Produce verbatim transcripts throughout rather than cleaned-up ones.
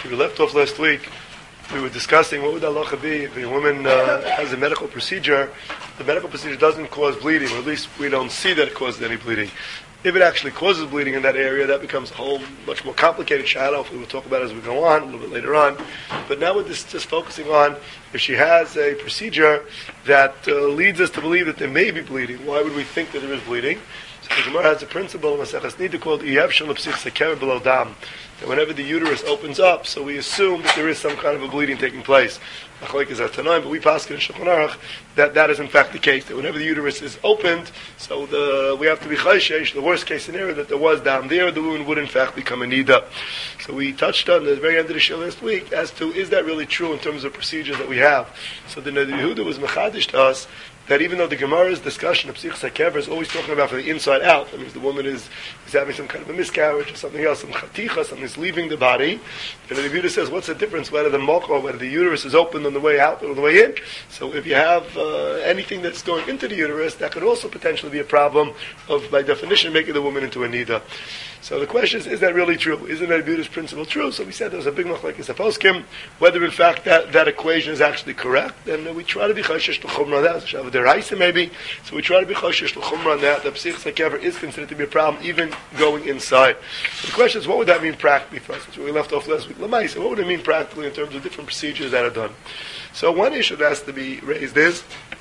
We left off last week. We were discussing what would the halacha be if a woman uh, has a medical procedure. The medical procedure doesn't cause bleeding, or at least we don't see that it causes any bleeding. If it actually causes bleeding in that area, that becomes a whole much more complicated shadow. Hopefully we'll talk about it as we go on, a little bit later on. But now we're just, just focusing on if she has a procedure that uh, leads us to believe that there may be bleeding. Why would we think that there is bleeding? So the Gemara has a principle in Maseches Nida called Iyev Shel Psich Seker Below Dam. That whenever the uterus opens up, so we assume that there is some kind of a bleeding taking place. But we pass in Shulchan Aruch that that is in fact the case. That whenever the uterus is opened, so the we have to be chayshesh. The worst case scenario that there was down there, the woman would in fact become a nida. So we touched on the very end of the show last week as to is that really true in terms of procedures that we have. So the Neder Yehuda was mechadish to us that even though the Gemara's discussion of Psich Sekever is always talking about from the inside out, that means the woman is, is having some kind of a miscarriage or something else, some chaticha, something is leaving the body. And the Yehuda says, what's the difference whether the moko, whether the uterus is open on the way out or on the way in? So if you have uh, anything that's going into the uterus, that could also potentially be a problem of, by definition, making the woman into a nida. So the question is, is that really true? Isn't that Yehuda's principle true? So we said there's a big machlekes poskim, whether in fact that, that equation is actually correct, and uh, we try to be choshesh l'chumra on that. So deraisa maybe. So we try to be choshesh l'chumra on that. That Psich Sekever is considered to be a problem, even going inside. So the question is, what would that mean practically for us? That's what we left off last week. Lamaisa, what would it mean practically in terms of different procedures that are done? So one issue that has to be raised is,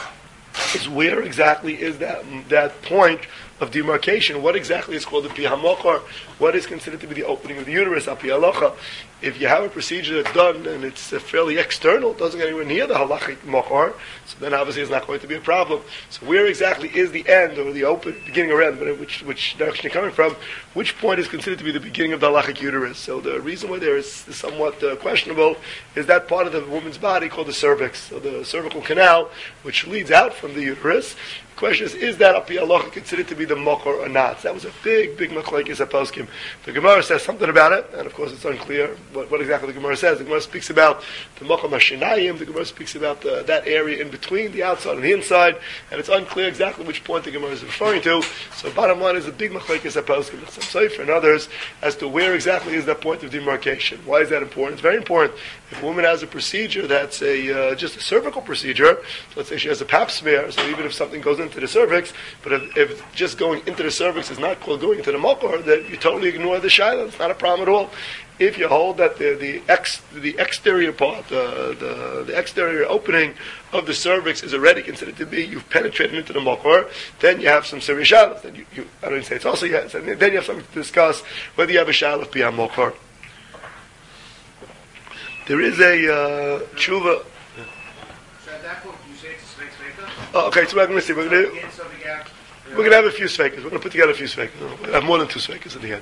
is where exactly is that that point of demarcation? What exactly is called the pi hamokar? What is considered to be the opening of the uterus, api halacha? If you have a procedure that's done and it's uh, fairly external, it doesn't get anywhere near the halachic mokar, so then obviously it's not going to be a problem. So where exactly is the end or the open, beginning or end, but which which direction you're coming from? Which point is considered to be the beginning of the halachic uterus? So the reason why there is somewhat uh, questionable is that part of the woman's body called the cervix, so the cervical canal, which leads out from the uterus. The question is, is that api halacha considered to be the mokar or not? So that was a big, big machlekes poskim. The Gemara says something about it, and of course it's unclear what, what exactly the Gemara says. The Gemara speaks about the mokar mashinayim. The Gemara speaks about the, that area in between the outside and the inside, and it's unclear exactly which point the Gemara is referring to. So bottom line is a big machlekes poskim, some Sefer and others, as to where exactly is that point of demarcation. Why is that important? It's very important. If a woman has a procedure that's a uh, just a cervical procedure, so let's say she has a pap smear, so even if something goes into the cervix, but if, if just going into the cervix is not called going into the mokar, then you totally ignore the shaila. It's not a problem at all. If you hold that the the ex the exterior part, uh, the the exterior opening of the cervix is already considered to be you've penetrated into the mokar, then you have some serious shalas. Then you, you I don't even say it's also yes. And then you have something to discuss whether you have a shalah of piyam mokar. There is a uh, tshuva. So at that point, you say it's a sveika? Oh, okay, so we're going to see. We're going to we're going to have a few sveikas. We're going to put together a few sveikas. We're going to have more than two sveikas at the end.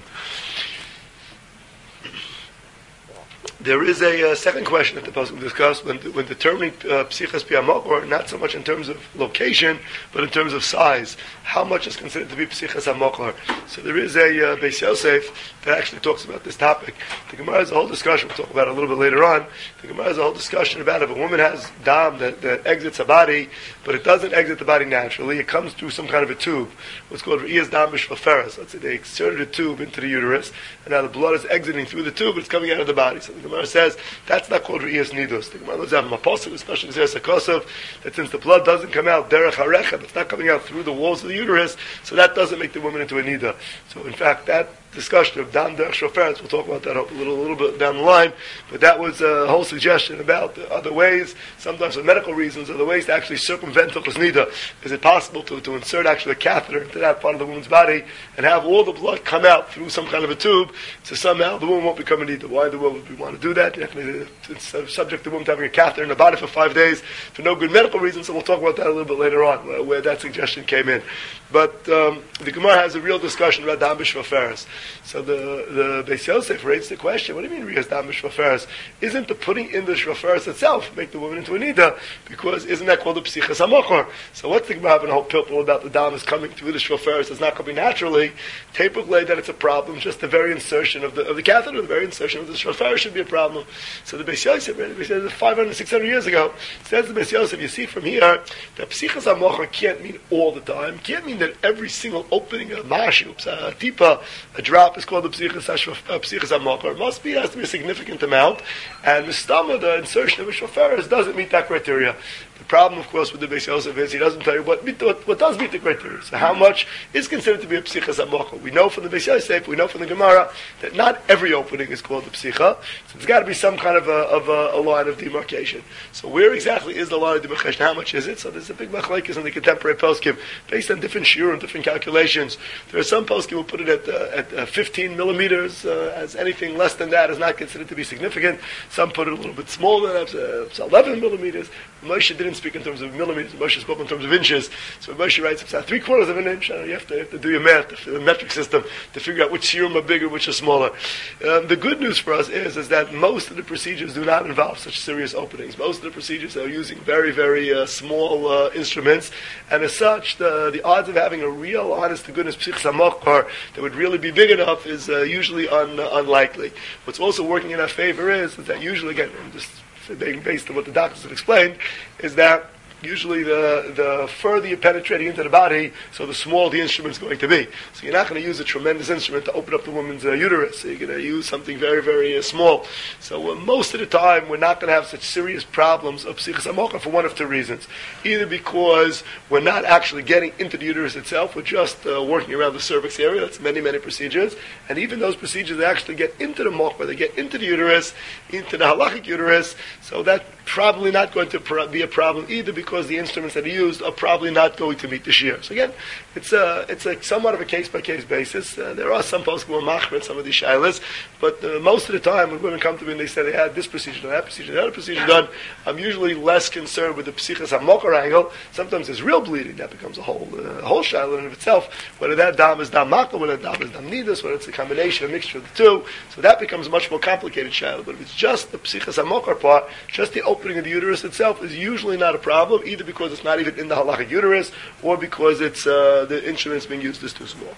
There is a uh, second question that the Pasuk discussed when when determining uh, psichas pi hamokar, not so much in terms of location, but in terms of size. How much is considered to be psichas hamokar? So there is a uh, Beis Yosef that actually talks about this topic. The Gemara has a whole discussion. We'll talk about it a little bit later on. The Gemara has a whole discussion about if a woman has dam that, that exits a body, but it doesn't exit the body naturally. It comes through some kind of a tube. What's called re'iyas dam b'shvaferas. Let's say they inserted a tube into the uterus, and now the blood is exiting through the tube, but it's coming out of the body. So the Gemara says that's not called re'iyas nidus. The Gemara knows that from Apostle, especially Zeh Sakosov, that since the blood doesn't come out derech harechem, it's not coming out through the walls of the uterus, so that doesn't make the woman into a nida. So in fact, that discussion of dam derech shoferes, we'll talk about that a little, a little bit down the line, but that was a whole suggestion about the other ways, sometimes for medical reasons, other ways to actually circumvent hilchos nida. Is it possible to, to insert actually a catheter into that part of the woman's body and have all the blood come out through some kind of a tube, so somehow the woman won't become a nida? Why in the world would we want to do that? It's subject to the woman having a catheter in the body for five days for no good medical reasons, so we'll talk about that a little bit later on, where, where that suggestion came in. But um, the Gemara has a real discussion about dam b'shvaferes. So the, the Beis Yosef raised the question, what do you mean re'iyas dam b'shvaferes? Isn't the putting in the shvaferes itself make the woman into a nida? Because isn't that called the psichas hamokar? So what's the Gemara having a whole pilpul about the dam is coming through the shvaferes, it's not coming naturally? Tapically that it's a problem, just the very insertion of the of the catheter, the very insertion of the shvaferes should be a problem. So the Beis Yosef, the Beis Yosef five hundred, six hundred years ago, says the Beis Yosef, you see from here, that psichas hamokar can't mean all the time, can't mean that every single opening, a mashups, a tipa, a drop, drop is called the psichas hamokar. It must be, has to be a significant amount, and mistama, the insertion of a shoferes, doesn't meet that criteria. The problem, of course, with the Beis Yosef is he doesn't tell you what, what, what does meet the criteria. So how much is considered to be a psichas hamokar? We know from the Beis Yosef, we know from the Gemara, that not every opening is called the psicha, so there's got to be some kind of a, of a, a line of demarcation. So where exactly is the line of demarcation? How much is it? So there's a big machlekes in the contemporary poskim, based on different shiur and different calculations. There are some poskim who put it at, uh, at uh, fifteen millimeters, uh, as anything less than that is not considered to be significant. Some put it a little bit smaller, uh, it's eleven millimeters. Moshe didn't speak in terms of millimeters, Moshe spoke in terms of inches. So Moshe writes, it's at three quarters of an inch. Uh, you, have to, you have to do your math, the metric system, to figure out which shiurim are bigger, which are smaller. Um, the good news for us is, is that most of the procedures do not involve such serious openings. Most of the procedures are using very, very uh, small uh, instruments, and as such, the, the odds of having a real, honest to goodness psichas hamokar that would really be big enough is uh, usually un, uh, unlikely. What's also working in our favor is, is that usually, again, I'm just based on what the doctors have explained, is that usually the, the further you're penetrating into the body, so the smaller the instrument's going to be. So you're not going to use a tremendous instrument to open up the woman's uh, uterus. So you're going to use something very, very uh, small. So uh, most of the time, we're not going to have such serious problems of psichas hamokar for one of two reasons. Either because we're not actually getting into the uterus itself, we're just uh, working around the cervix area. That's many, many procedures. And even those procedures that actually get into the mokar, they get into the uterus, into the halachic uterus, so that's probably not going to pro- be a problem either because the instruments that are used are probably not going to meet the shear. So again, it's a it's a somewhat of a case by case basis. Uh, there are some posts who are machmer in some of these shilas, but uh, most of the time when women come to me and they say they had this procedure done, that procedure, that procedure done, I'm usually less concerned with the psichas hamokar angle. Sometimes there's real bleeding that becomes a whole uh, a whole shilah in of itself. Whether that dam is dam makla, whether that dam is dam nidus, whether it's a combination, a mixture of the two. So that becomes a much more complicated shilah. But if it's just the psichas hamokar part, just the opening of the uterus itself is usually not a problem, either because it's not even in the halachic uterus, or because it's uh, the instruments being used is too small.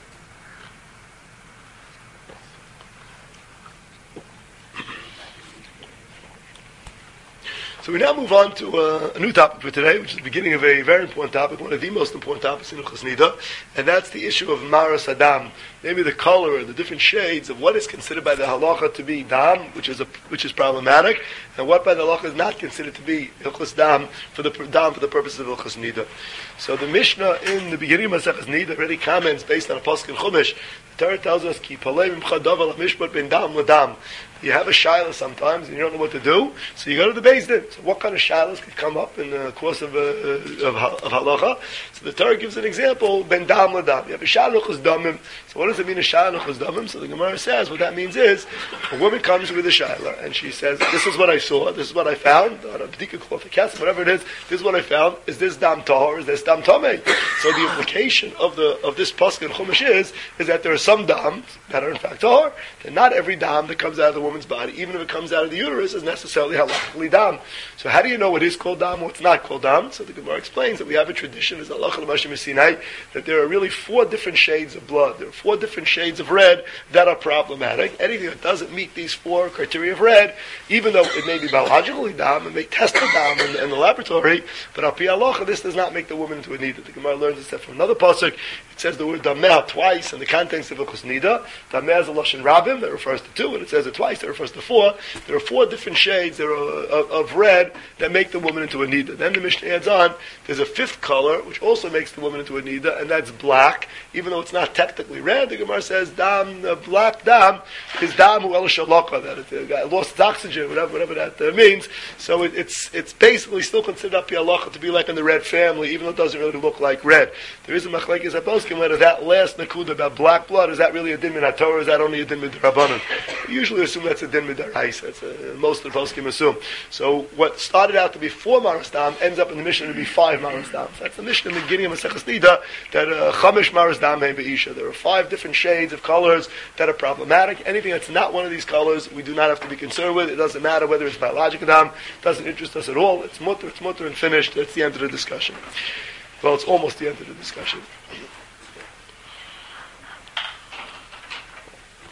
So we now move on to uh, a new topic for today, which is the beginning of a very important topic, one of the most important topics in Hilchos Nida, and that's the issue of maras adam, maybe the color and the different shades of what is considered by the halacha to be dam, which is a, which is problematic, and what by the halacha is not considered to be Hilchos dam for the dam for the purposes of Hilchos Nida. So the Mishnah in the beginning of Masechus Nida already comments based on a pasuk in Chumash. The Torah tells us, "Ki palei mimcha davar lamishpat ben dam ladam." You have a shilah sometimes, and you don't know what to do, so you go to the Beis Din. So what kind of shilas could come up in the course of, uh, of, of halacha? So the Torah gives an example, ben dam ladam. You have a shilah chus damim. So what does it mean, a shilah chus damim? So the Gemara says, what that means is, a woman comes with a shilah, and she says, this is what I saw, this is what I found, on a b'dika cloth, a castle, whatever it is, this is what I found, is this dam tahor, is this dam tameh? So the implication of the of this pasuk in Chumash is, is that there are some dams that are in fact tahor, and not every dam that comes out of the woman's body, even if it comes out of the uterus, is necessarily halachically dam. So how do you know what is called dam, what's not called dam? So the Gemara explains that we have a tradition, as halacha l'mashim Sinai, that there are really four different shades of blood. There are four different shades of red that are problematic. Anything that doesn't meet these four criteria of red, even though it may be biologically dam, it may test the dam in, in the laboratory, but al pi halacha, this does not make the woman into a nida. The Gemara learns this from another pasuk. It says the word dameh twice in the context of Hilchos Nida. Dameh is a lashon rabim that refers to two, and it says it twice that refers to four. There are four different shades there are, of, of red that make the woman into a nida. Then the Mishnah adds on, there's a fifth color which also makes the woman into a nida, and that's black. Even though it's not technically red, the Gemara says dam, uh, black dam is dam hu el shalaka, that it uh, lost its oxygen, whatever, whatever that uh, means. So it, it's it's basically still considered up halacha to be like in the red family, even though it doesn't really look like red. There is a machlekes haposkim whether that last nakuda about black blood, is that really a din min haTorah, or is that only a din min rabbanon? We usually assume that's a din min daraisa. That's a, most of the poskim assume. So what started out to be four maras dam ends up in the Mishnah to be five maras dam. So that's the Mishnah in the beginning of Masechus Nida, that uh, chamish maras dam hein be'isha. There are five different shades of colors that are problematic. Anything that's not one of these colors, we do not have to be concerned with. It doesn't matter whether it's biological dam. It doesn't interest us at all. It's mutter, it's mutter, and finished. That's the end of the discussion. Well, it's almost the end of the discussion. The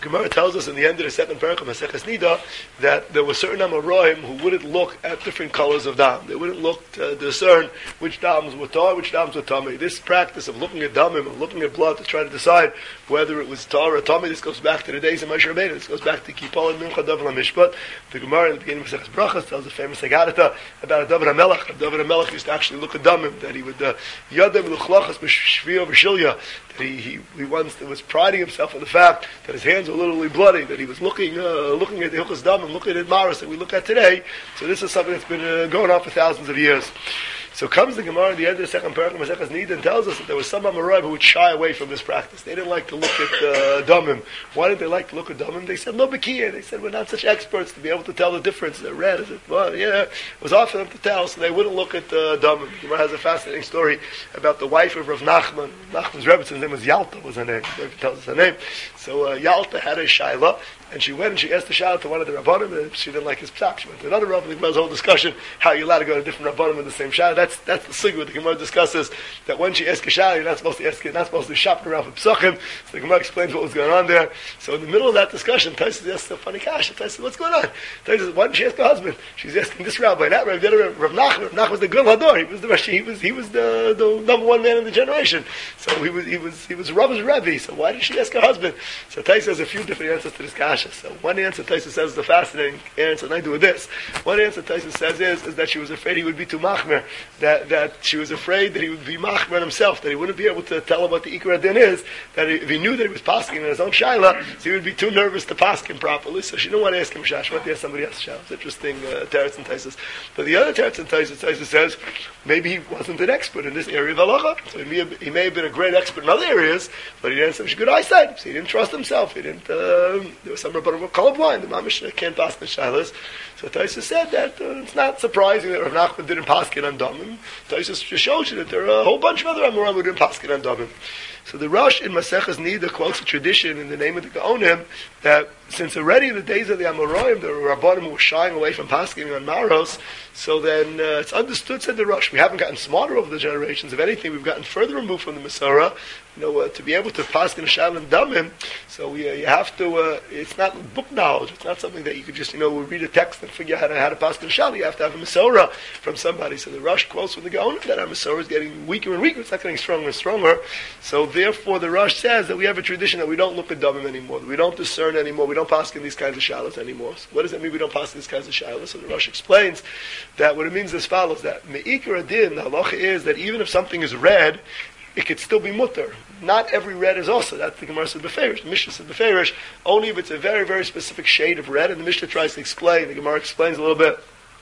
Gemara tells us in the end of the second parak of Maseches Nida that there were certain Amoraim who wouldn't look at different colors of dam. They wouldn't look to discern which dams were tar, which dams were tamei. This practice of looking at damim and looking at blood to try to decide whether it was tar or tamei, this goes back to the days of Moshe Rabbeinu. This goes back to Kipol and Mincha Davar HaMishpat. The Gemara in the beginning of Maseches Brachas tells the famous Haggadah about a Davar HaMelech. A Davar HaMelech used to actually look at damim, that he would yadem luchlachas b'shviyah v'shilya, that he, he, he once was priding himself on the fact that his hands were literally bloody, that he was looking uh, looking at the Hilchos Dam and looking at Maris that we look at today. So this is something that's been uh, going on for thousands of years. So comes the Gemara at the end of the second paragraph of Maseches Nida and tells us that there was some Amoraim who would shy away from this practice. They didn't like to look at uh, Damim. Why did they like to look at Damim? They said, no Bekiya. They said, we're not such experts to be able to tell the difference. Is it red? Is it, well, yeah. It was hard for them to tell, so they wouldn't look at uh, Damim. The Gemara has a fascinating story about the wife of Rav Nachman. Nachman's Rebbe's name was Yalta, was her name. The Rebbe tells us her name. So uh, Yalta had a Shaila, and she went and she asked the Shaila to one of the Rabbanim, and she didn't like his psak. She went to another Rabbanim. There was a whole discussion how you're allowed to go to different Rabbanim in the same Shaila. That's that's the sigma. The Gemara discusses that when she asks a Shaila, you're not supposed to ask it, not supposed to shop around for psachim. So the Gemara explains what was going on there. So in the middle of that discussion, Taisus asks a funny kasha. Taisus says, what's going on? Taisus says, why didn't she ask her husband? She's asking this rabbi, that rabbi, the other Rav Nachman. Rav Nachman was the good Hador. He was the he was he was the, the number one man in the generation. So he was he was he was Rabbi's Rebbe. So why did she ask her husband? So Taisus has a few different answers to this kasha. So one answer Taisus says is the fascinating answer, and I do with this. One answer Taisus says is, is that she was afraid he would be too machmer, that that she was afraid that he would be machmer himself, that he wouldn't be able to tell him what the Ikra Din is, that if he knew that he was pasking in his own shaila, so he would be too nervous to pask him properly, so she didn't want to ask him shash, she wanted to ask somebody else shash. It's interesting, uh, Teretz and Taisus. But the other Teretz and Taisus, Taisus says, maybe he wasn't an expert in this area of halacha, so he may, have, he may have been a great expert in other areas, but he didn't have such good eyesight, so he didn't trust himself, he didn't, uh, there was some rabbanim were colorblind, the mamish can't pass the shailas. So Taisus said that uh, it's not surprising that Rav Nachman didn't paskin on Damim. Taisus just shows you that there are a whole bunch of other Amoraim who didn't paskin on Damim. So the Rosh in Maseches Nida quotes a tradition in the name of the Gaonim that since already in the days of the Amoraim, the Rabbanim were shying away from pasking on Maros, so then uh, it's understood, said the Rosh, we haven't gotten smarter over the generations. If anything, we've gotten further removed from the Masorah, you know, uh, to be able to paskin a Shal and Damim. So we, uh, you have to, uh, it's not book knowledge, it's not something that you could just, you know, read a text and figure out how to, how to paskin a Shal. You have to have a Masorah from somebody. So the Rosh quotes from the Gaonim that our Masorah is getting weaker and weaker, it's not getting stronger and stronger. So therefore the Rosh says that we have a tradition that we don't look at Damim anymore, that we don't discern anymore, we don't paskin these kinds of shalas anymore. So what does that mean we don't paskin these kinds of shalas? So the Rosh explains that what it means is as follows, that me'ikar adin, the halacha is that even if something is red, it could still be mutter. Not every red is also. That's the Gemara says beferish. The Mishnah says beferish. Only if it's a very, very specific shade of red. And the Mishnah tries to explain. The Gemara explains a little bit.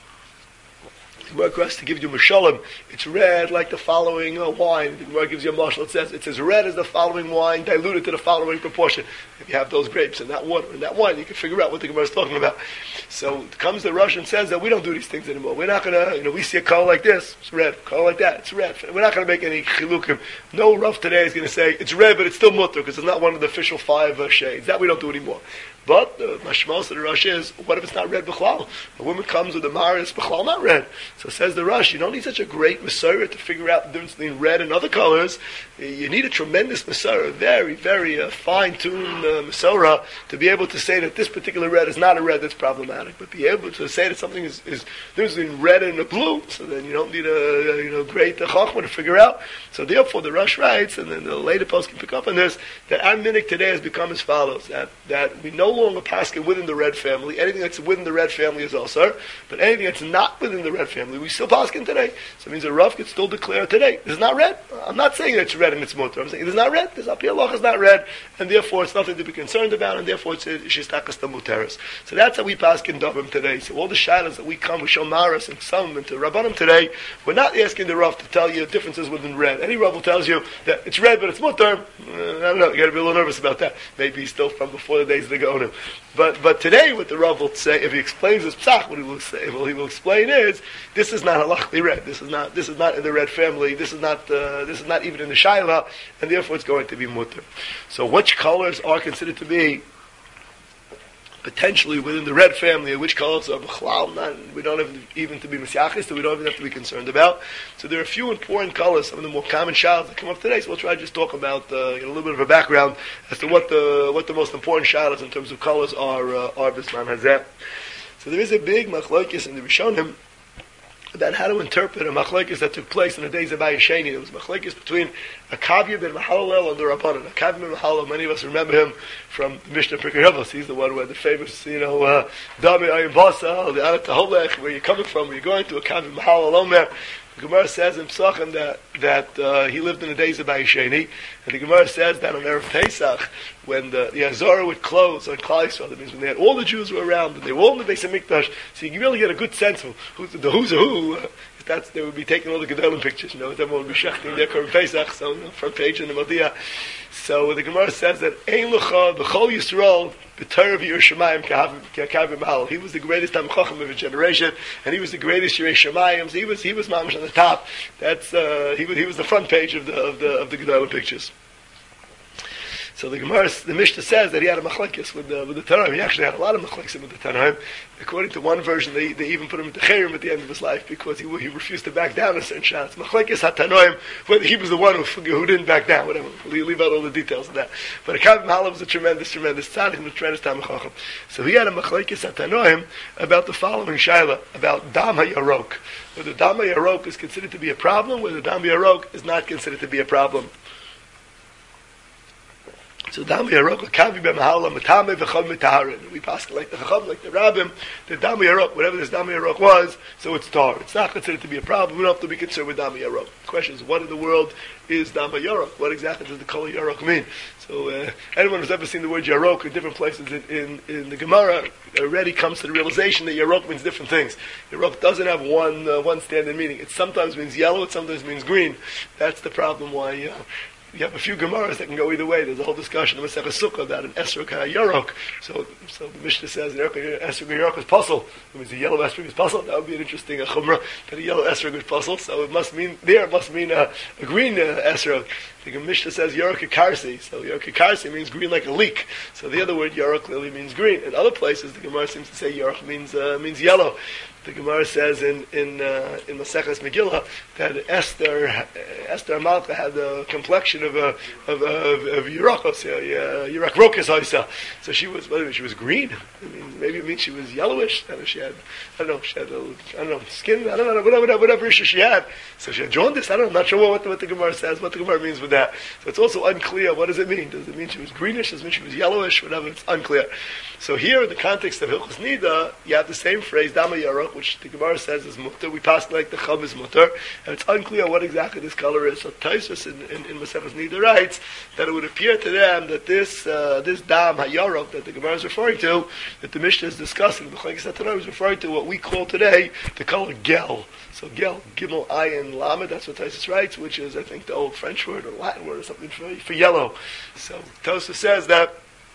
The Gemara has to give you mashalim. It's red like the following uh, wine. The Gemara gives you a mashal. It says it's as red as the following wine, diluted to the following proportion. If you have those grapes and that water and that wine, you can figure out what the Gemara is talking about. So it comes the Rosh and says that we don't do these things anymore. We're not going to, you know, we see a color like this, it's red. Color like that, it's red. We're not going to make any chilukim. No Rav today is going to say it's red, but it's still mutter because it's not one of the official five uh, shades. That we don't do anymore. But the uh, mashmos of the Rosh is, what if it's not red b'chlal? A woman comes with a mar, it's b'chlal not red. So says the Rosh, you don't need such a great Masorah to figure out the difference between red and other colors. You need a tremendous Masorah, very, very uh, fine-tuned uh, Masorah to be able to say that this particular red is not a red that's problematic, but be able to say that something is, is there's between red and a blue, so then you don't need a, a you know great uh, chachma to figure out. So therefore the Rosh writes, and then the later post can pick up on this, that our minhag today has become as follows, that, that we no longer paskin within the red family. Anything that's within the red family is also, but anything that's not within the red family, we still paskin today. So it means a Rav could still declare today, this is not red. I'm not saying that it's red and it's mutter. I'm saying it is not red. This Api Allah is not red, and therefore it's nothing to be concerned about, and therefore it's shistakas the muteris. So that's how we paskin Davim today. So all the shilas that we come, we show Maras and some into Rabbanim today, we're not asking the Rav to tell you differences within red. Any Rav will tells you that it's red but it's mutter. Uh, I don't know. You got to be a little nervous about that. Maybe he's still from before the days of the Gaonim. But but today, what the Rav will say, if he explains his psach, what he will say, what he will explain is, this is not halachically red. This is not this is not in the red family. This is not uh, this is not even in the shaila, and therefore it's going to be mutter. So which colors are considered to be potentially within the red family, which colors are b'chlal, not, we don't have even to be misyachis, so we don't even have to be concerned about. So there are a few important colors, some of the more common shalos that come up today, so we'll try to just talk about, uh, get a little bit of a background as to what the what the most important shalos in terms of colors are, uh, are Bisman Hazeh. So there is a big machlokes in the Rishonim about how to interpret a machlokes that took place in the days of Bayesheni. There was machlokes between a Kavya ben Mahalalel and the Rabbanan. A Kavya ben Mahalalel, many of us remember him from the Mishnah Pirkei Avos. He's the one where the famous, you know, uh, Dami Ayin Basa, the Anat Taholech, where you're coming from, where you're going to a Kavya ben Mahalalel Omer. The Gemara says in Pesachim that, that uh, he lived in the days of Bayesheni, and the Gemara says that on Erev Pesach, when the, the Azara would close on Klal Yisrael, that means when they had all the Jews were around, and they were all in the Beis HaMikdash, so you can really get a good sense of who's the who's a who. Uh, that's, they would be taking all the Gedolim pictures, you know, everyone would be shechting their Korban Pesach, so you know, front page in the Modia. So the Gemara says that Ein L'cha B'chol Yisrael B'Torah V'Yerushalayim K'Kavim Mahal. He was the greatest Talmid Chacham of his generation, and he was the greatest Yirei Shamayim. So he was he was mamish on the top. That's uh, he was he was the front page of the of the of the Gedolim pictures. So the Gemara, the Mishnah says that he had a machlekes with the with the Tanaim. He actually had a lot of machlekes with the Tanaim. According to one version, they, they even put him into Chayrim at the end of his life because he he refused to back down a certain shots. Machlekes HaTanoim, whether he was the one who, who didn't back down, whatever. We'll leave out all the details of that. But Akav Mahala was a tremendous, tremendous tzaddik and a tremendous Talmid Chacham. So he had a machlekes HaTanoim about the following shaila, about Dam HaYarok. Whether Dam HaYarok is considered to be a problem, whether Dam HaYarok is not considered to be a problem. So Dam Yarok, Kavi B'Mahala, Matame V'Chol Mitaharin. We pass like the Chacham, like the Rabbim, the Dam Yarok, whatever this Dam Yarok was, so it's tar. It's not considered to be a problem. We don't have to be concerned with Dam Yarok. The question is, what in the world is Dam Yarok? What exactly does the color Yarok mean? So uh, anyone who's ever seen the word Yarok in different places in, in, in the Gemara already comes to the realization that Yarok means different things. Yarok doesn't have one uh, one standard meaning. It sometimes means yellow, it sometimes means green. That's the problem why... Uh, You have a few Gemaras that can go either way. There's a whole discussion of Masechah Sukkah about an Esrog HaYarok. So, so the Mishnah says an Esrog HaYarok is puzzle. It means a yellow Esrog is puzzle. That would be an interesting uh, Chumrah, that a yellow Esrog is puzzle. So it must mean, there it must mean uh, a green uh, Esrog. The Mishnah says Yarok Karsi. So Yarok Karsi means green like a leek. So the other word Yarok clearly means green. In other places, the Gemara seems to say Yarok means uh, means yellow. The Gemara says in in uh, in Maseches Megillah that Esther uh, Esther Malka had the complexion of a of of, of Yerakos, uh, Yerakrokas. So she was what, she was green. I mean, maybe it means she was yellowish. I don't know, she had I don't know she had a, I don't know skin. I don't know whatever whatever issue she had. So she had jaundice. I don't know. I'm not sure what the, what the Gemara says. What the Gemara means with that. So it's also unclear. What does it mean? Does it mean she was greenish? Does it mean she was yellowish? Whatever. It's unclear. So here, in the context of Hilchos Nida, you have the same phrase Dama Yarok, which the Gemara says is mutter. We pass like the Chum is mutter, and it's unclear what exactly this color is. So Taisus in, in, in Maseches Nida writes that it would appear to them that this uh, this Dam HaYarok that the Gemara is referring to, that the Mishnah is discussing, the Chalek Satanah is referring to what we call today the color Gel. So Gel, Gimel, Ayin, Lamed, that's what Taisus writes, which is, I think, the old French word or Latin word or something for, for yellow. So Taisus says that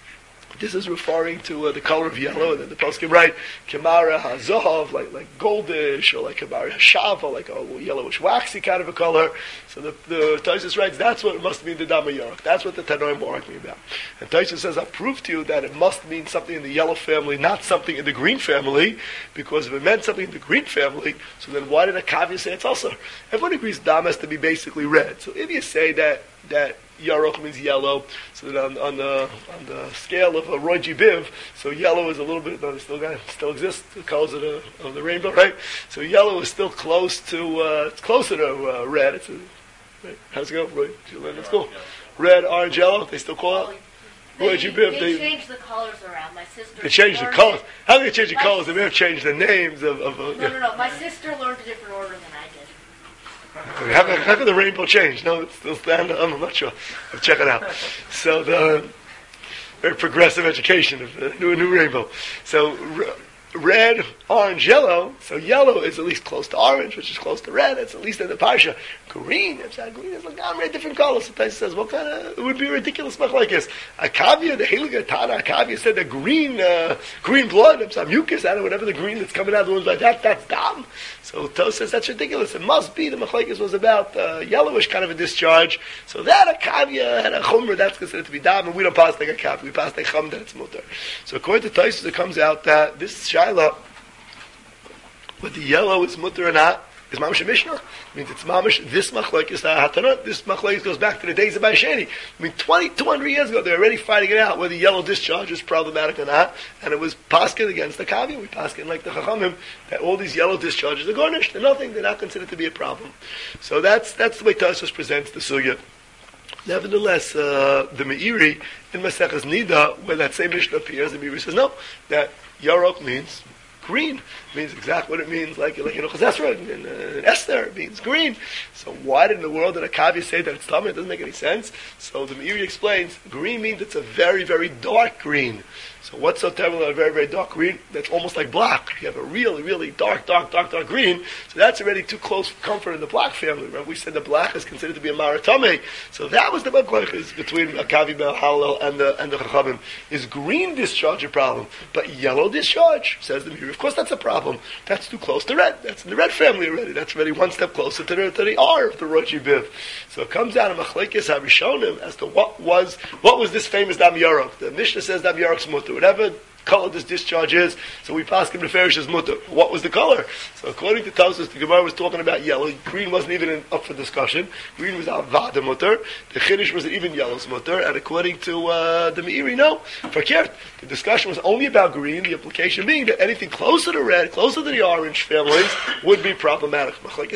this is referring to uh, the color of yellow, and then the poskim write Kamara HaZahav, like like goldish, or like Kamara HaShava, like a yellowish waxy kind of a color. So the the Taisus writes that's what it must mean the Dam HaYarok. That's what the Tanoim are arguing about. And Taisus says I'll prove to you that it must mean something in the yellow family, not something in the green family, because if it meant something in the green family, so then why did a Kavya say it's also? Everyone agrees Dam has to be basically red. So if you say that that Yarok means yellow, so that on, on the on the scale of a Roy G. Biv, so yellow is a little bit, no, it still got, still exists, the colors of the, of the rainbow, right? So yellow is still close to, uh, it's closer to uh, red. It's a, right? How's it go, Roy? Let's go. Red, orange, yellow, they still call it? Roy G. Biv, they, they changed the colors around. My sister. They changed the colors. How do they change the my colors? They may have changed the names of. of uh, no, yeah. no, no. My sister learned a different order than I did. How, how could the rainbow change? No, it's still stand. I'm not sure. I'll check it out. So the very progressive education of the new new rainbow. So r- red, orange, yellow. So yellow is at least close to orange, which is close to red. It's at least in the parsha. Green, I'm saying green is like a very different color. So Taisa says, what kind of, it would be ridiculous much like this. Akavia, the Heliga Tana, Akavia said that green, uh, green blood, I'm saying mucus, I don't know, whatever the green that's coming out of the wounds like that, that's dam. So Tos says that's ridiculous. It must be the machlekes was about uh, yellowish kind of a discharge. So that Akavia had a chumra, that's considered to be dam, and we don't pass like a kavia, we pass like chum, that it's mutter. So according to Tos, it comes out that this shaila, whether the yellow is mutter or not, is mamish a mishnah. It means it's mamish, this machlekes hatanot, this machlekes goes back to the days of Baisheni. I mean, twenty, two hundred years ago, they're already fighting it out, whether yellow discharge is problematic or not, and it was paskin against the kavia. We paskin like the chachamim, that all these yellow discharges are garnished, they're nothing, they're not considered to be a problem. So that's that's the way Tosfos presents the sugya. Nevertheless, uh, the Meiri in Maseches Nida, where that same Mishnah appears, the Meiri says, no, that Yarok means green. It means exactly what it means, like, like in Ochazesra, in, uh, in Esther, it means green. So why did in the world did a Kavya say that it's Tameh? It doesn't make any sense. So the Meiri explains, green means it's a very, very dark green. So what's so terrible about a very, very dark green? That's almost like black. You have a really, really dark, dark, dark, dark green. So that's already too close for comfort in the black family. Remember we said the black is considered to be a maratame. So that was the machlokes between Akavi ben Hallel and the and the Chachamim. Is green discharge a problem? But yellow discharge, says the Meiri. Of course that's a problem. That's too close to red. That's in the red family already. That's already one step closer to the, to the R of the Rochi Biv. So it comes down to machlokes harishonim as to what was what was this famous Dam Yarok. The Mishnah says Dam Yarok's mutter. Whatever color this discharge is, so we pass him the Ferish as mutter. What was the color? So according to Tosfos, the Gemara was talking about yellow. Green wasn't even in, up for discussion. Green was avad mutter. The Chiddush was even yellow's mutter. And according to uh, the Meiri, no. Verkehrt. The discussion was only about green. The implication being that anything closer to red, closer to the orange families, would be problematic.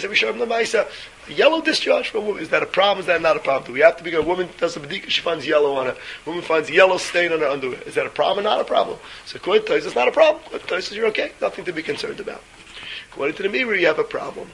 A yellow discharge for a woman, is that a problem? Is that not a problem? Do we have to be a woman does a bedika, she finds yellow on it. A woman finds yellow stain on her underwear. Is that a problem or not a problem? So according to Tos, it's not a problem. According to Tos, you're okay. Nothing to be concerned about. According to the Meiri, you have a problem.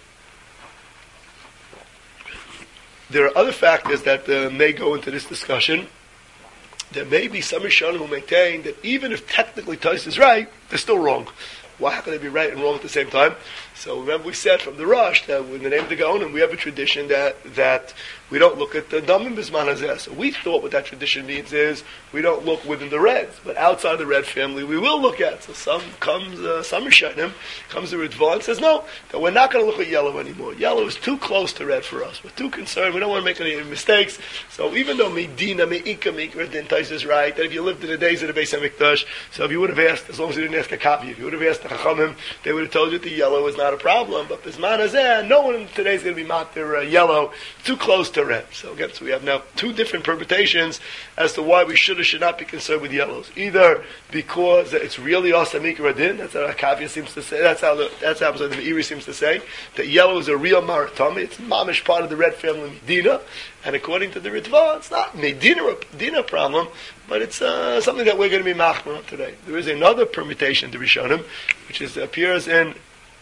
There are other factors that uh, may go into this discussion. There may be some Rishonim who maintain that even if technically Tos is right, they're still wrong. Why how can they be right and wrong at the same time? So remember we said from the Rosh that in the name of the Gaonim we have a tradition that that we don't look at the Damim Bisman Hazeh. So we thought what that tradition means is we don't look within the reds, but outside the red family we will look at. So some comes uh, some Rishonim comes to Ritva and says no, that we're not going to look at yellow anymore. Yellow is too close to red for us. We're too concerned. We don't want to make any mistakes. So even though Medina Meika Meikra Din Tais is right, that if you lived in the days of the Beis Hamikdash, so if you would have asked, as long as you didn't ask a copy, if you would have asked the Chachamim, they would have told you that the yellow is not a problem. But Bisman Hazeh, no one today is going to be matir uh, yellow, too close to red. So again, so we have now two different permutations as to why we should or should not be concerned with yellows. Either because it's really Asamik Radin, that's how Kavya seems to say, that's how the, that's how the Meiri seems to say, that yellow is a real maratami, it's mamish part of the red family Medina, and according to the Ritva, it's not Medina a Medina problem, but it's uh, something that we're going to be machmer on today. There is another permutation to Rishonim, which is appears in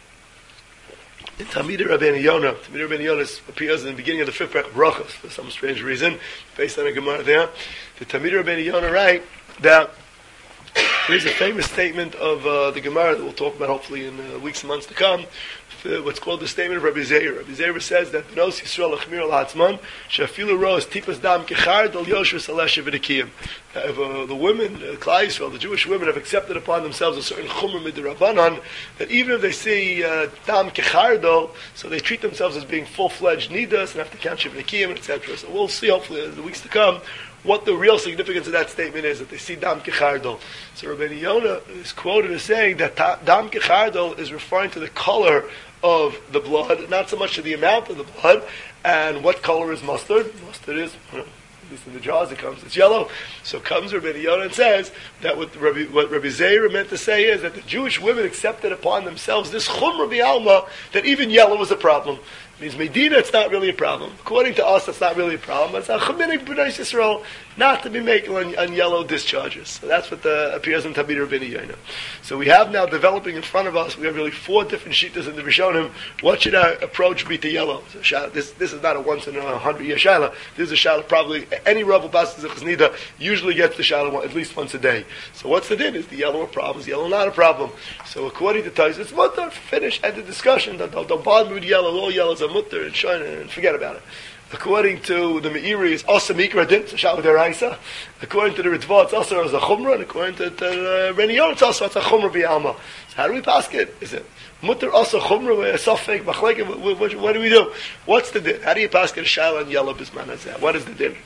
In Talmidei Rabbeinu Yonah, Talmidei Rabbeinu Yonah appears in the beginning of the fifth parak of Brachos for some strange reason, based on a Gemara there. The Talmidei Rabbeinu Yonah write that there's a famous statement of uh, the Gemara that we'll talk about hopefully in uh, weeks and months to come. Uh, what's called the statement of Rabbi Zeir. Rabbi Zeir says that Bnos Yisrael Lachmir Al Hatzman Shafilu Ros Tipas Dam Kechard Al Yoshua Salesha V'Dekiyim. If uh, the women, uh, Klal Yisrael, the Jewish women, have accepted upon themselves a certain chumrah midrabanan, that even if they see uh, Dam Kechardol, so they treat themselves as being full-fledged nidas and have to count Shivnekiyim, et cetera. So we'll see, hopefully, in the weeks to come, what the real significance of that statement is, that they see Dam Kechardol. So Rabbeinu Yonah is quoted as saying that ta- Dam Kechardol is referring to the color of the blood, not so much to the amount of the blood. And what color is mustard? Mustard is, you know, at least in the jars it comes, it's yellow. So comes Rabbi Yonah and says that what Rabbi, what Rabbi Zeir meant to say is that the Jewish women accepted upon themselves this chumrah bi'alma, that even yellow was a problem. Means Medina, it's not really a problem. According to us, it's not really a problem. It's a Chaminik B'nai Yisrael not to be making on, on yellow discharges. So that's what the, appears in Tabir Rabbeinu Yoina. So we have now developing in front of us, we have really four different shittas in the Rishonim. What should our approach be to yellow? So this, this is not a once in a hundred year shaila. This is a shaila probably, any Rav Bas Nida usually gets the shaila at least once a day. So what's the din? Is the yellow a problem? Is yellow not a problem? So according to Tais, it's mutter, finish, end the discussion. Don't, don't bother me with yellow, all yellows are mutter and shine and forget about it. According to the Meiri, it's also mikra din, it's a shal deraisa. According to the Ritva, it's also as a chumrah, and according to the uh, Reniyon, it's also as a chumrah b'yalma. So how do we pass it? Is it mutter also chumrah with a sofek machlek? What, what, what do we do? What's the din? How do you pass it a shal and yellow bisman hazeh? What is the din?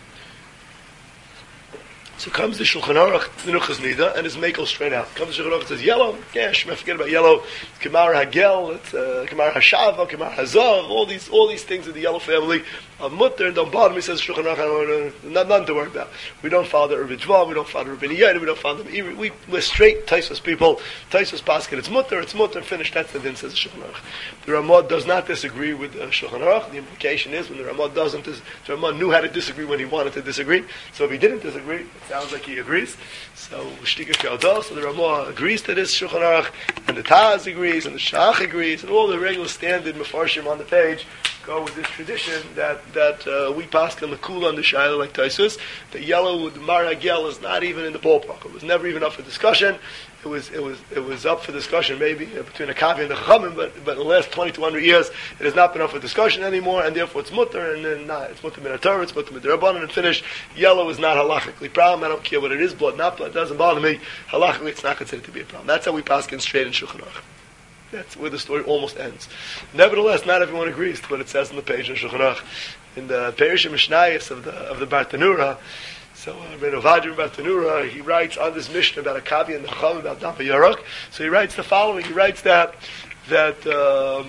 So comes the Shulchan Aruch, Menuchas Nida, and his makel straight out. Comes the Shulchan Aruch and says, yellow, yeah, Shema, forget about yellow, it's Kemar Hagel, it's uh, Kemar Hashava, Kemar Hazav, all these all these things in the yellow family of Mutter, and don't bother me, says Shulchan Aruch, not, nothing to worry about. We don't follow the Rabbi Dvar, we don't follow the Rabbi Yair, we don't follow the Meiri, we, we're straight Taisus people, Taisus Paskin, it's Mutter, it's Mutter, finished, that's the din, says the Shulchan Aruch. The Ramah does not disagree with the Shulchan Aruch. The implication is, when the Ramah doesn't, the Ramah knew how to disagree when he wanted to disagree, so if he didn't disagree, it sounds like he agrees. So Shtika K'Yaldah, so the Ramah agrees to this Shulchan Aruch, and the Taz agrees, and the Shach agrees, and all the regular standard Mefarshim on the page go with this tradition that that uh, we pass on the Kula on the Shaila like Taisus. The yellow with Mar Hagel is not even in the ballpark. It was never even up for discussion. It was it was it was up for discussion maybe uh, between the Kavi and the Chachamim, but but in the last twenty-two hundred years it has not been up for discussion anymore, and therefore it's mutter, and then not, it's mutter min haTorah, it's mutter min D'Rabbanan, and finished. Yellow is not halachically problem. I don't care what it is, blood, not blood, it doesn't bother me. Halachically, it's not considered to be a problem. That's how we pass in straight in Shulchan Aruch. That's where the story almost ends. Nevertheless, not everyone agrees to what it says on the page in Shulchan Aruch. In the Perish Mishnayos of the of the Bartanura, so uh, Rabbi Ovadia Bartanura, he writes on this Mishnah about a Kavi and the Chacham about Dafa Yarok. So he writes the following. He writes that that um,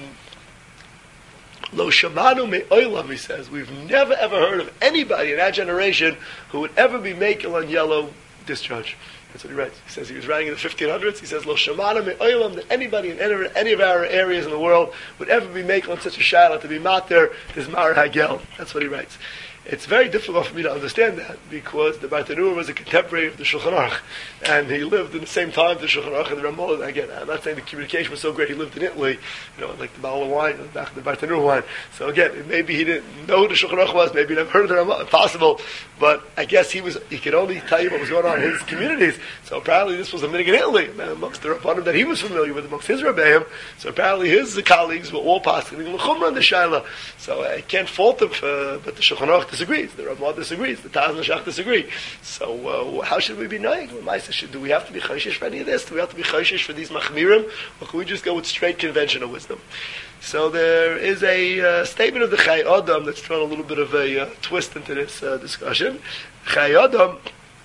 Lo Shamanu Me'olam, he says, we've never ever heard of anybody in that generation who would ever be making on yellow discharge. That's what he writes. He says he was writing in the fifteen hundreds. He says, Lo Shamanu Me'olam, that anybody in any, any of our areas in the world would ever be making on such a shaila to be mater is Mar Hagel. That's what he writes. It's very difficult for me to understand that because the Bartanura was a contemporary of the Shulchan Aruch, and he lived in the same time as the Shulchan Aruch and the Ramah. Again, I'm not saying the communication was so great. He lived in Italy, you know, like the bottle of wine, the Bartanura wine. So again, maybe he didn't know who the Shulchan Aruch was. Maybe he never heard of the Ramah. Impossible. But I guess he was. He could only tell you what was going on in his communities. So apparently, this was a minhag in Italy amongst the Rabbanim that he was familiar with, amongst his Rebbeim. So apparently, his colleagues were all passing the Chumrah and the Shaila. So I can't fault him, for, but the Shulchan Aruch disagrees. The Ramah disagrees. The Taz and the Shach disagree. So uh, how should we be knowing? Do we have to be chayshish for any of this? Do we have to be chayshish for these machmirim? Or can we just go with straight conventional wisdom? So there is a uh, statement of the Chai Adam that's thrown a little bit of a uh, twist into this uh, discussion. Chai Adam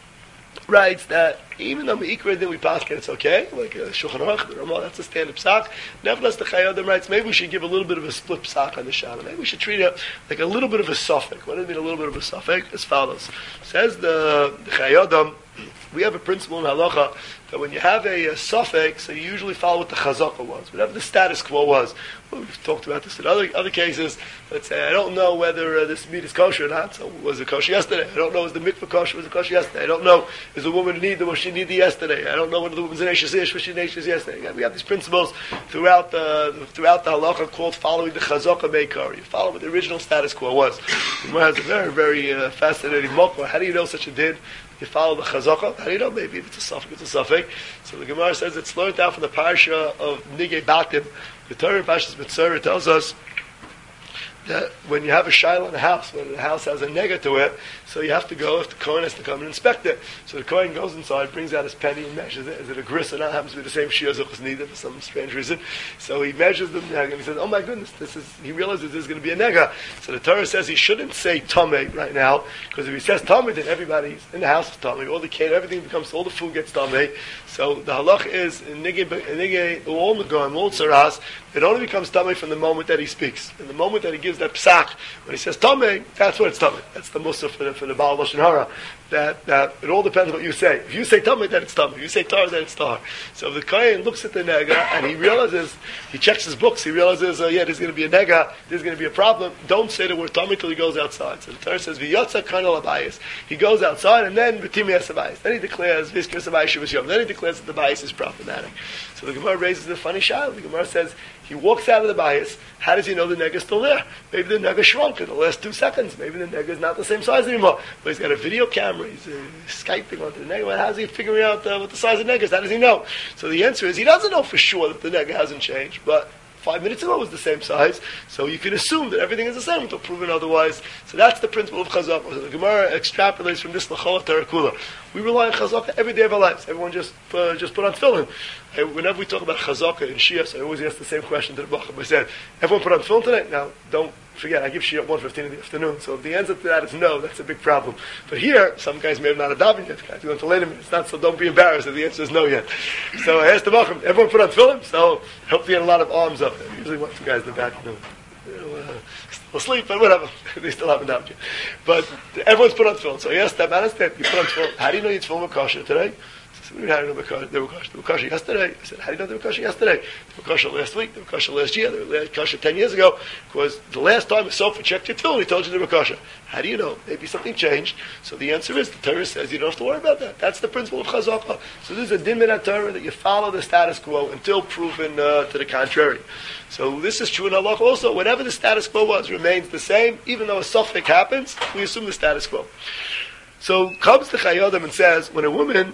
writes that even though Me'ikra then we pass it, it's okay, like uh, Shulchan Aruch, the Ramah, that's a standard psak. Nevertheless, the Chai Adam writes, maybe we should give a little bit of a split psak on the Shaila. Maybe we should treat it like a little bit of a suffix. What does it mean, a little bit of a suffix? As follows. Says the, the Chai Adam, we have a principle in halacha that when you have a, a suffix, so you usually follow what the chazaka was, whatever the status quo was. Well, we've talked about this in other other cases. Let's say I don't know whether uh, this meat is kosher or not. So was it kosher yesterday? I don't know. Is the mikvah kosher? Was it kosher yesterday? I don't know. Is the woman need was she needed yesterday? I don't know whether the woman's an ashes ish was she an ashes yesterday. Again, we have these principles throughout the throughout the halacha called following the chazaka meikar. You follow what the original status quo was. The Gemara has a very very uh, fascinating mokma. How do you know such a din? You follow the chazaka. How do you know? Maybe if it's a suffix, it's a suffix. So the Gemara says it's learned out from the parsha of Nigei Batim. The Torah Parshas Mitzvah tells us that when you have a shaila in a house, when the house has a nega to it, so you have to go, if the Kohen has to come and inspect it. So the Kohen goes inside, brings out his penny and measures it. Is it a gris or not? Happens to be the same shia as was needed for some strange reason. So he measures the nega and he says, oh my goodness, this is, he realizes there's going to be a nega. So the Torah says he shouldn't say tameh right now, because if he says tameh, then everybody's in the house is tameh. All the cane, everything becomes, all the food gets tameh. So the halach is, in nigei, all megoim, all tzaras, it only becomes tameh from the moment that he speaks. In the moment that he gives that psak, when he says tameh, that's what it's tameh. That's the mussar for the, for the Baal Lashon Hara. that, that it all depends on what you say. If you say tummy, then it's tummy. If you say tar, then it's tar. So if the kohen looks at the nega and he realizes, he checks his books, he realizes, uh, yeah, there's going to be a nega, there's going to be a problem. Don't say the word tummy till he goes outside. So the Torah says, v'yotza kanal abayis. He goes outside and then v'timi abayis. Then he declares, v'skir abayis shivas yom. Then he declares that the bayis is problematic. So the Gemara raises the funny shadow. The Gemara says, he walks out of the bayis. How does he know the nega is still there? Maybe the nega shrunk in the last two seconds. Maybe the nega is not the same size anymore. But he's got a video camera. He's uh, Skyping onto the nega. How is he figuring out uh, what the size of the nega is? How does he know? So the answer is he doesn't know for sure that the nega hasn't changed. But five minutes ago it was the same size. So you can assume that everything is the same until proven otherwise. So that's the principle of chazakah. So the Gemara extrapolates from this l'chol terakula. We rely on chazakah every day of our lives. Everyone just uh, just put on tefillin. Hey, whenever we talk about chazakah in Shias, I always ask the same question to the bachar. I said, everyone put on tefillin today? Now, don't forget, I give Shia at one fifteen in the afternoon, so if the answer to that is no, that's a big problem. But here, some guys may have not adopted yet, guys, you're going to later minutes, not, so don't be embarrassed if the answer is no yet. So I asked the bachar, everyone put on tefillin? So hopefully you had a lot of arms up there. Usually want some guys in the back, you know, you know uh, still asleep, but whatever. They still haven't adopted yet. But everyone's put on tefillin. So yes, that man is dead. You put on tefillin. How do you know your tefillin were kosher today? So we had them kosher. They were kosher. They were kosher yesterday. I said, how do you know they were kosher yesterday? They were kosher last week. They were kosher last year. They were kosher ten years ago. Because the last time a sofa checked your tefillin, he told you they were kosher. How do you know? Maybe something changed. So the answer is, the Torah says you don't have to worry about that. That's the principle of chazakah. So this is a din min Torah that you follow the status quo until proven uh, to the contrary. So this is true in Allah also. Whatever the status quo was remains the same. Even though a suffix happens, we assume the status quo. So comes the Chayyim and says, when a woman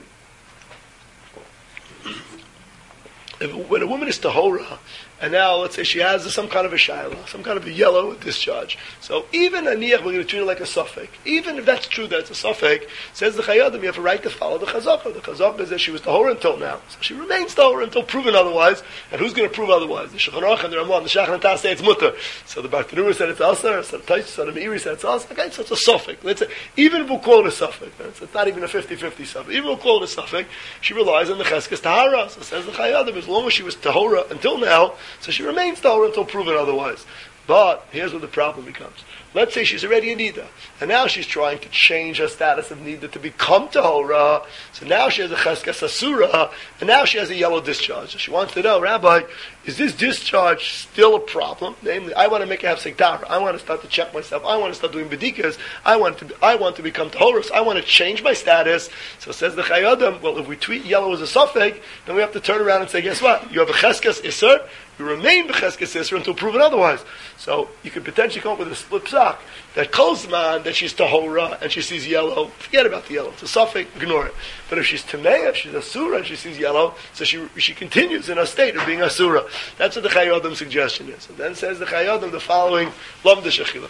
If, when a woman is tahora, and now let's say she has some kind of a shayla, some kind of a yellow discharge. So even a niyach, we're going to treat it like a suffix. Even if that's true that it's a suffix, says the Chayyim, you have a right to follow the chazakah. The chazakah is that she was tahora until now. So she remains tahora until proven otherwise. And who's going to prove otherwise? The Shulchan Aruch and the Ramah, the Shach and Tas say it's mutter. So the Bartanura said it's asar, so the Taish, so the Meiri said it's asar. Okay, so it's a suffix. Let's say, even if we'll call it a suffix, it's, it's not even a fifty-fifty suffix. Even if we'll call it a suffix, she relies on the cheskes tahara. So says the Chayyim, as long as she was tahora until now, so she remains tahora until proven otherwise. But here's where the problem becomes. Let's say she's already a nida, and now she's trying to change her status of nida to become tahora. So now she has a cheskes asura, and now she has a yellow discharge. So she wants to know, Rabbi, is this discharge still a problem? Namely, I want to make a hefsek tahara. I want to start to check myself. I want to start doing bedikas. I want to. I want to become tahora. So I want to change my status. So says the Chayyim, well, if we treat yellow as a suffix, then we have to turn around and say, guess what? You have a cheskes iser. You remain b'cheskes iser until proven otherwise. So you could potentially come up with a split psak that calls man that she's tahora and she sees yellow. Forget about the yellow. It's a suffix. Ignore it. But if she's tameya, if she's asura and she sees yellow, so she she continues in her state of being asura. That's what the Chayyim suggestion is. And then says the Chayyim the following: Lamda shechila.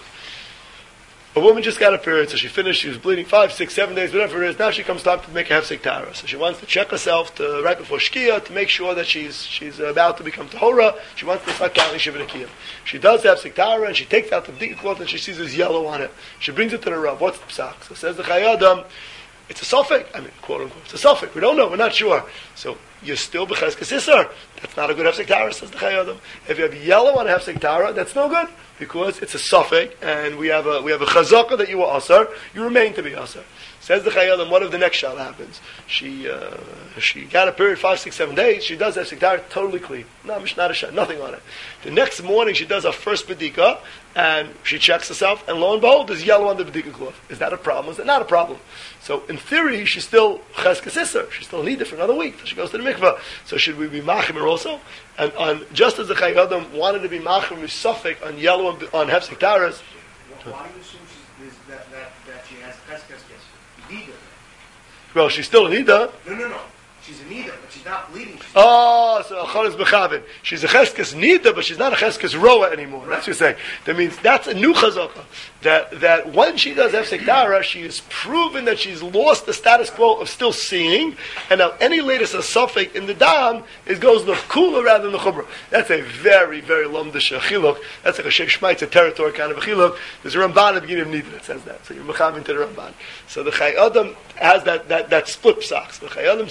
A woman just got a period, so she finished, she was bleeding five, six, seven days, whatever it is. Now she comes time to make a hefsek tahara. So she wants to check herself to, right before Shkia to make sure that she's she's about to become tahora. She wants to start counting Shiva Nekiyim. She does the hefsek tahara, and she takes out the b'dika cloth, and she sees there's yellow on it. She brings it to the Rav. What's the psak? So says the Chayyim, it's a suffix. I mean, quote unquote, it's a suffix. We don't know, we're not sure. So you're still b'cheskes iser. That's not a good hefsek tahara, says the Chayyim. If you have yellow on a hefsek tahara, that's no good. Because it's a suffix, and we have a we have a chazakah that you were asar, you remain to be asar. Says the Chayyim, what if the next shal happens? She uh, she got a period five, six, seven days. She does that siktar totally clean, no not a shal, nothing on it. The next morning she does her first bedika, and she checks herself, and lo and behold, there's yellow on the bedika cloth. Is that a problem? Is that not a problem? So in theory, she's still cheskes iser. She's still needed for another week. So she goes to the mikveh. So should we be machim her also? And on just as the Chayyim wanted to be machim with suffix on yellow on, on hefsek taharas. Why do you assume she's, is that, that, that she has cheskes nida? Well, she's still a nida. No, no, no. She's a nida, but she's not bleeding. She's Oh, so Acharis Bechavin. She's a cheskes nida, but she's not a cheskes roa anymore. Right. That's what you're saying. That means that's a new chazakah. That that when she does hefsek tahara, she has proven that she's lost the status quo of still seeing, and now any latest suffix in the dam is goes the kula rather than the chumrah. That's a very, very lomdish chiluk. That's like a Sheikh Shmaitzer territory kind of a chiluk. There's a Ramban at the beginning of Nida that says that. So you're mechavin to the Ramban. So the Chayyim has that that that split psak. So the Chayyim says,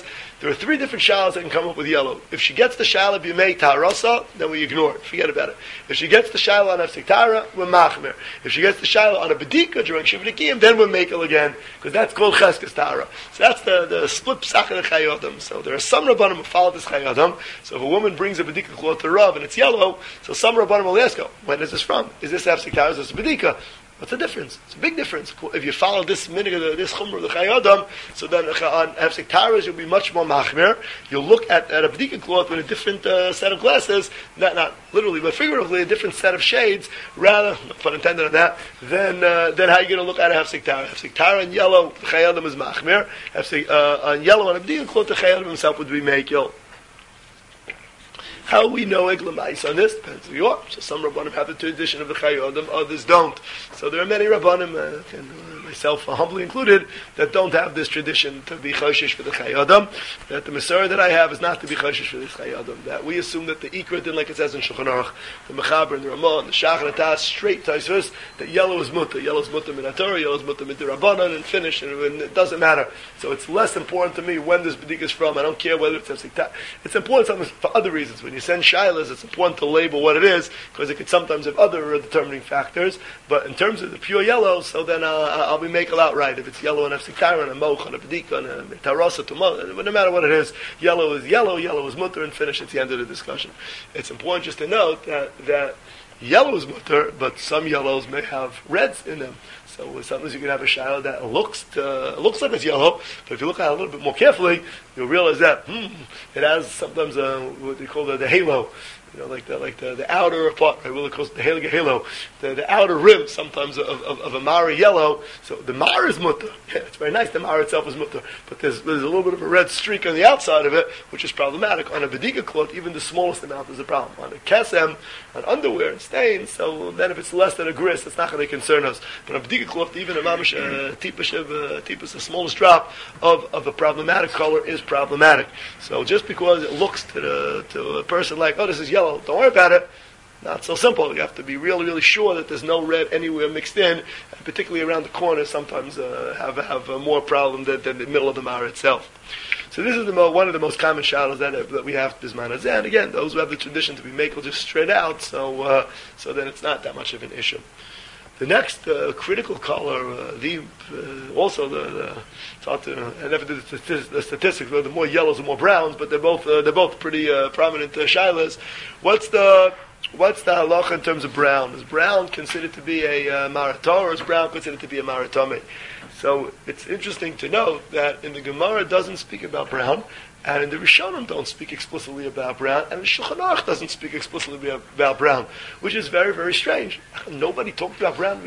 there are three different shalas that can come up with yellow. If she gets the shala b'yimei taharasa, then we ignore it. Forget about it. If she gets the shala on hefsek tahara, we're machmer. If she gets the shala on a bedika during shivnikiyim, then we're makel again, because that's called cheskes tahara. So that's the, the split psach of the chayodam. So there are some rabbanim who follow this chayodam. So if a woman brings a bedika cloth to Rav and it's yellow, so some rabbanim will ask her, when is this from? Is this hefsek tahara? Is this a bedika? What's the difference? It's a big difference. If you follow this minig, this chumrah of the chayodam, so then on hefsek taharas you'll be much more machmir. You'll look at, at a bedika cloth with a different uh, set of glasses, not not literally but figuratively, a different set of shades, rather, no pun intended on that, then uh, then how are you going to look at a hefsek tahara? Hefsek tahara in yellow, the chayodam is machmir. Hefsek uh, on yellow on a bedika cloth, the chayodam himself would be makil. How we know eglamais on this depends who you are. So some rabbanim have the tradition of the chayodam, others don't. So there are many rabbanim, uh, and myself uh, humbly included, that don't have this tradition to be choshish for the chayodam. That the Masorah that I have is not to be choshish for this chayodam. That we assume that the ikra din, like it says in Shulchan Aruch, the mechaber and the ramah, and the shach and the tas, straight taisvus, that yellow is mutter, yellow is mutter min haTorah, yellow is mutter min rabbanan, and finish, and, and it doesn't matter. So it's less important to me when this bedika is from. I don't care whether it's hefsek tahara. It's important for other reasons. When you send shilas, it's important to label what it is, because it could sometimes have other determining factors. But in terms of the pure yellow, so then uh, I'll be making outright. If it's yellow and hefsek tahara and a moch and a bedika and a tarasa to mo, no matter what it is, yellow is yellow, yellow is mutter, and finish. It's the end of the discussion. It's important just to note that that yellow is mutter, but some yellows may have reds in them. So sometimes you can have a shilah that looks to, looks like it's yellow, but if you look at it a little bit more carefully, you'll realize that hmm, it has sometimes a, what they call the, the halo. You know, like the like the, the outer part, right? Well, it calls the halo, halo, the, the outer rim sometimes of, of, of a mara yellow. So the mara is mutter. Yeah, it's very nice. The mara itself is mutter, but there's there's a little bit of a red streak on the outside of it, which is problematic. On a bedika cloth, even the smallest amount is a problem. On a kesem, on underwear and stains, so then if it's less than a gris, it's not going to concern us. But on a bedika cloth, even a mamish uh, tipish of uh, tipish, the smallest drop of, of a problematic color is problematic. So just because it looks to the, to a person like, oh, this is yellow, don't worry about it. Not so simple. You have to be really, really sure that there's no red anywhere mixed in, and particularly around the corners. Sometimes uh, have have uh, more problem than, than the middle of the mara itself. So this is the mo- one of the most common shalos that, uh, that we have this man. And again, those who have the tradition to be makel just straight out, so uh, so then it's not that much of an issue. The next uh, critical color, uh, the uh, also the, the it's hard to, I never did the, statistics, the statistics, but the more yellows and more browns, but they're both uh, they're both pretty uh, prominent uh, shilas. What's the what's the halacha in terms of brown? Is brown considered to be a uh, marator, or is brown considered to be a maratome? So it's interesting to note that in the Gemara it doesn't speak about brown, and in the Rishonim don't speak explicitly about brown, and the Shulchan Aruch doesn't speak explicitly about brown, which is very, very strange. Nobody talked about brown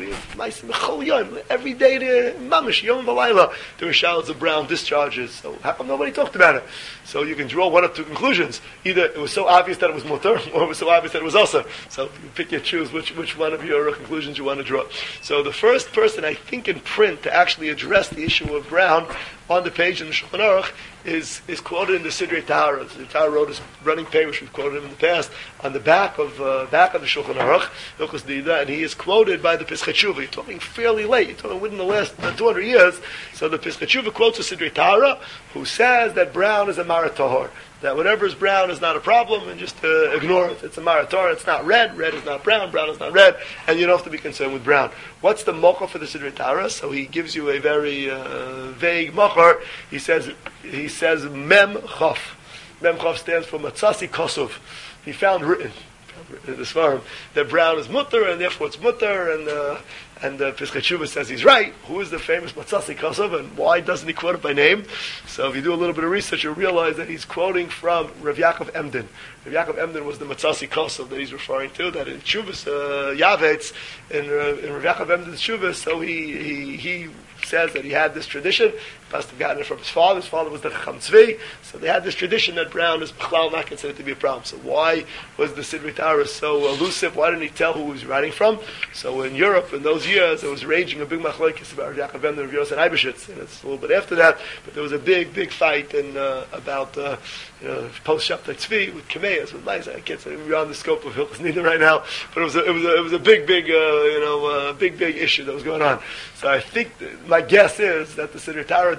every day. The mamish yom v'layla there were showers of brown discharges. So how come nobody talked about it? So you can draw one of two conclusions: either it was so obvious that it was mutar, or it was so obvious that it was also. So you pick your choose which which one of your conclusions you want to draw. So the first person I think in print to actually address the issue of brown on the page in the Shulchan Aruch is is quoted in the Sidrei Tahara. The Tahara wrote his running page, which we've quoted him in the past, on the back of uh, back of the Shulchan Aruch, Hilchos Nida, and he is quoted by the Pesach Tshuva. You're talking fairly late. You're talking within the last uh, two hundred years. So the Pesach Tshuva quotes the Sidrei Tahara, who says that brown is a maratahor. That whatever is brown is not a problem, and just uh, ignore it. It's a marator. It's not red. Red is not brown. Brown is not red, and you don't have to be concerned with brown. What's the mocha for the Sidrei Tahara? So he gives you a very uh, vague mocha. He says he says mem chaf. Mem chaf stands for matzasi kosov. He found written in this farm that brown is mutter, and therefore it's mutter, and uh, and uh, Pesach Tshuva says he's right. Who is the famous Matzasi Kosov, and why doesn't he quote it by name? So if you do a little bit of research, you'll realize that he's quoting from Rav Yaakov Emden. Rav Yaakov Emden was the Matzasi Kosov that he's referring to, that in Tshuvas uh, Yavetz, in, uh, in Rav Yaakov Emden's Tshuvas, so he, he, he says that he had this tradition. He must have gotten it from his father. His father was the Chacham Tzvi. So they had this tradition that brown is b'chlal not considered to be a problem. So why was the Sidrei Tahara so elusive? Why didn't he tell who he was writing from? So in Europe, in those years, there was raging a big machlokes about Rav Yaakov Emden, Rav Yosef Eibeshitz, and it's a little bit after that, but there was a big, big fight in, uh, about uh, you know, post Shabtai Tzvi with Kameas, with Maisa. I can't say beyond the scope of Hilchos Nida right now, but it was a, it was a, it was a big, big, uh, you know, uh, big, big issue that was going on. So I think that my guess is that the Sidrei Tahara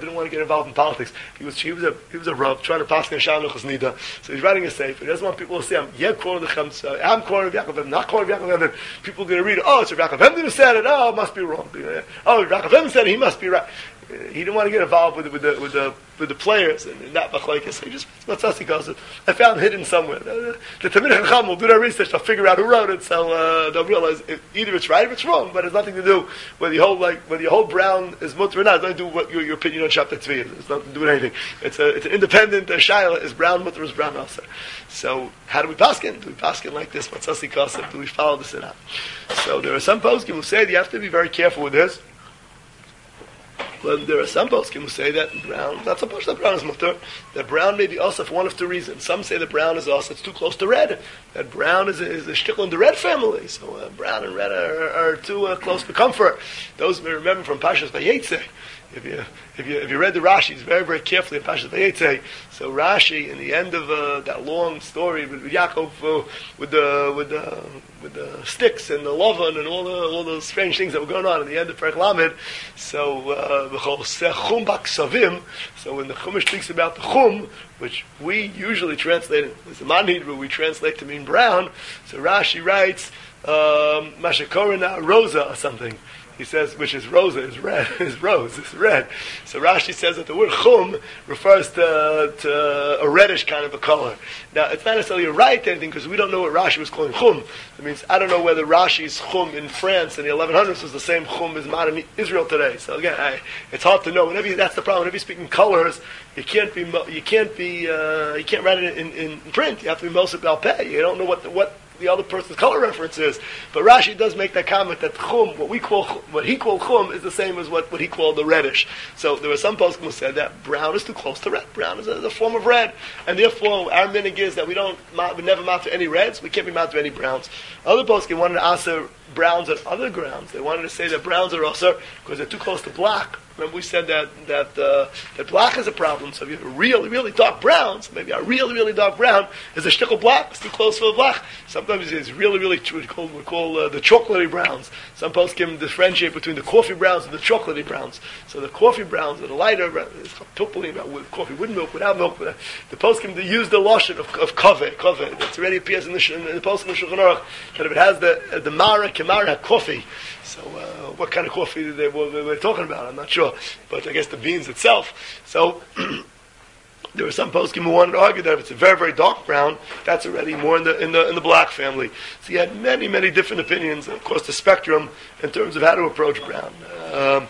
didn't want to get involved in politics. He was he was a he was a Rav trying to pass the Shanuchas Nida. So he's writing a sefer. He doesn't want people to say, I'm yeah, calling the Chamsa, I'm calling Yaakov Em, not calling Yaakov Em. People are going to read, oh, it's Yaakov Em who said it, oh, it must be wrong. Oh, Yaakov Em said it, he must be right. He didn't want to get involved with with the with the with the players and, and not machlokes. He just what's us he calls it. I found hidden somewhere. The Talmidei Chacham will do their research. They'll figure out who wrote it. So uh, they'll realize if, either it's right or it's wrong. But it's nothing to do whether you hold like whether you hold brown is mutter or not. It's nothing to do with what your, your opinion on Shabbat Tzvi is. It's nothing to do with anything. It's a it's an independent uh, shaila. Is brown mutter is brown also. So how do we paskin? Do we paskin like this? What's us he calls it? Do we follow this out? So there are some poskim who say that you have to be very careful with this. But there are some poskim who say that brown, not supposed that brown is mutter, that brown may be also for one of two reasons. Some say that brown is also, it's too close to red. That brown is a, is a shtickle in the red family. So uh, brown and red are, are too uh, close for comfort. Those may remember from Pashas Vayetze. If you if you if you read the Rashi very very carefully in Pashas Vayetze, so Rashi in the end of uh, that long story with, with Yaakov uh, with the with the with the sticks and the lovan and all the all those strange things that were going on in the end of Perek Lamed, so uh, the whole chum b'ksavim. So when the Chumash speaks about the chum, which we usually translate as a man Hebrew, we translate to mean brown. So Rashi writes um, Mashakorina rosa or something. He says, which is rosa, is red, is rose, is red. So Rashi says that the word chum refers to, to a reddish kind of a color. Now, it's not necessarily a right anything, because we don't know what Rashi was calling chum. It means, I don't know whether Rashi's chum in France in the eleven hundreds was the same chum as modern Israel today. So again, I, it's hard to know. Whenever you, that's the problem. Whenever you speak in colors, you can't be, you can't be, uh, you can't write it in, in, in print. You have to be Moshe Balpeh. You don't know what the, what the other person's color reference is. But Rashi does make that comment that chum, what we call, what he called chum, is the same as what, what he called the reddish. So there were some poskim who said that brown is too close to red. Brown is a, is a form of red, and therefore our minig is that we don't, we never mount any reds. We can't be mounted any browns. Other poskim wanted to answer browns on other grounds. They wanted to say that browns are also because they're too close to black. Remember we said that that uh, that black is a problem. So if you have a really, really dark brown, so maybe a really, really dark brown is a shtickle black. It's too close for a black. Sometimes it's really, really true. We call, we call uh, the chocolatey browns. Some poskim differentiate between the coffee browns and the chocolatey browns. So the coffee browns are the lighter. It's totally about with coffee with milk, without milk. Without, the poskim they use the lotion of, of kaveh, kaveh. It already appears in the in the poskim of Shulchan Aruch that if it has the uh, the mara kemara coffee. So uh, what kind of coffee they were, they were talking about? I'm not sure, but I guess the beans itself. So there were some poskim who wanted to argue that if it's a very very dark brown, that's already more in the in the in the black family. So you had many many different opinions across the spectrum in terms of how to approach brown. Um,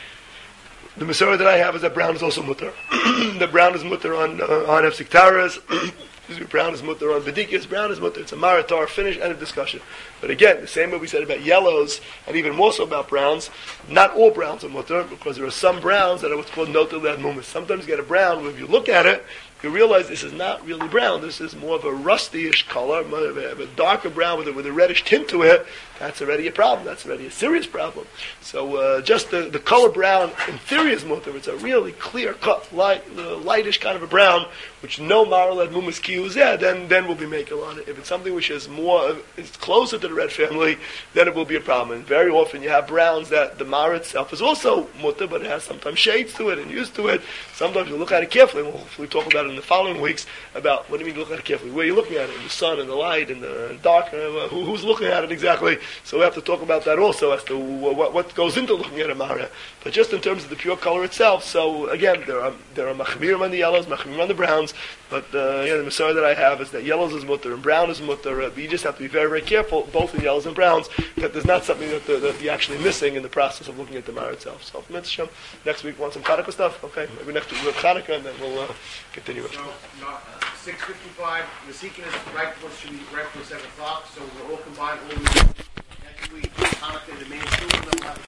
the Masorah that I have is that brown is also mutter. The brown is mutter on uh, on Hefsek Taras. Brown is mutter on Bedikas, brown is mutter. It's a maratar, finish, end of discussion. But again, the same way we said about yellows, and even more so about browns, not all browns are mutter, because there are some browns that are what's called notel ad mumus. Sometimes you get a brown, where if you look at it, you realize this is not really brown. This is more of a rusty-ish color, more of a, of a darker brown with a, with a reddish tint to it. That's already a problem. That's already a serious problem. So uh, just the, the color brown in theory is mutter. It's a really clear-cut, light, uh, lightish kind of a brown, which no maral ad mumus ki is there, then then we'll be making on it. If it's something which is more, is closer to the red family, then it will be a problem. And very often you have browns that the mara itself is also mutter, but it has sometimes shades to it and used to it. Sometimes you look at it carefully. We'll hopefully talk about it in the following weeks about what do you mean look at it carefully? Where are you looking at it? In the sun and the light and the dark? Uh, who, who's looking at it exactly? So we have to talk about that also as to what, what goes into looking at a mara. But just in terms of the pure color itself, so again, there are there are machmirim on the yellows, machmirim on the browns, but uh, yeah, the Masorah that I have is that yellows is mutter and brown is mutter. Uh, but you just have to be very, very careful, both in yellows and browns, that there's not something that, the, that you're actually missing in the process of looking at the mara itself. So, Mitzvah, next week, want some Chanukah stuff? Okay, maybe next week we'll have Chanukah, and then we'll uh, continue it. So, not, uh, six fifty-five, the Seeking is right before, should be right before seven o'clock, so we'll all combine all week. Next week, Hanukkah, the main school,